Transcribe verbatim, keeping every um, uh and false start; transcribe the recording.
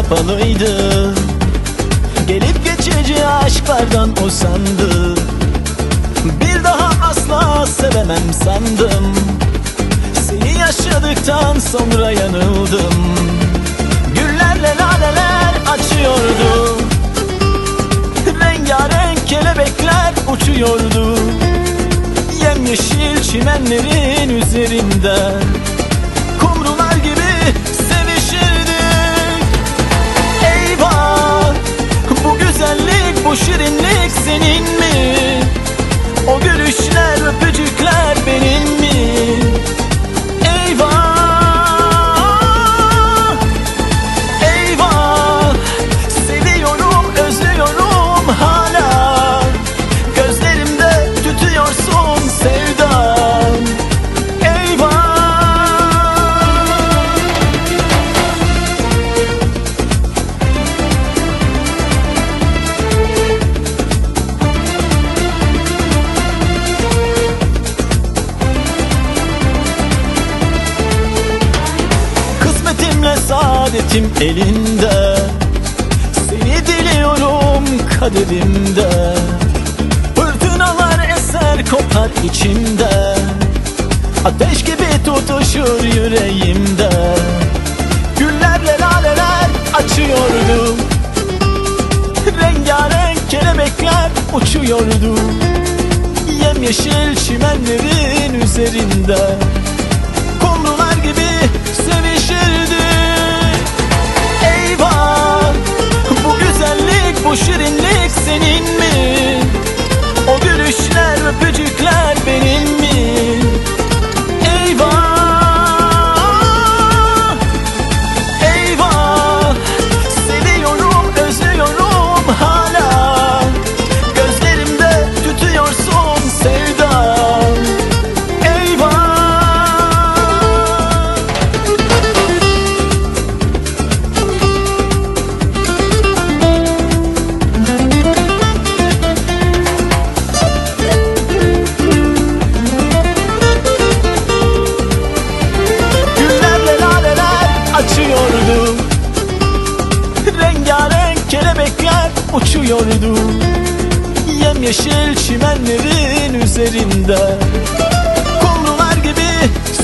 kapalıydı. Gelip geçici aşklardan usandı. Bir daha asla sevemem sandım. Seni yaşadıktan sonra yanıldım. Güllerle laleler açıyordu. Rengarenk kelebekler uçuyordu. Yemyeşil çimenlerin üzerinde kumrular gibi sevişirdik. Eyvah, bu güzellik, bu şirinlik senin mi? O gülüşler, öpücükler benim mi? Eyvah, eyvah, seviyorum, özlüyorum hala. Gözlerimde tutuyorsun sevdam. Eyvah. Kısmetimle saadetim elinde. Seni diliyorum kaderimde. Fırtınalar eser kopar içimde. Ateş gibi tutuşur yüreğimde. Güllerle laleler açıyordu. Rengarenk kelebekler uçuyordu. Yemyeşil çimenlerin üzerinde kumrular gibi sevişirdi. Eyvah, bu güzellik, bu şirinlik senin mi? O gülüşler, öpücükler benim mi? Eyvah, eyvah, seviyorum, özlüyorum hala. Gözlerimde tutuyorsun sevdam. Eyvah. Güllerle laleler açıyordu. Rengarenk kelebekler uçuyordu. Yemyeşil çimenlerin üzerinde kumrular gibi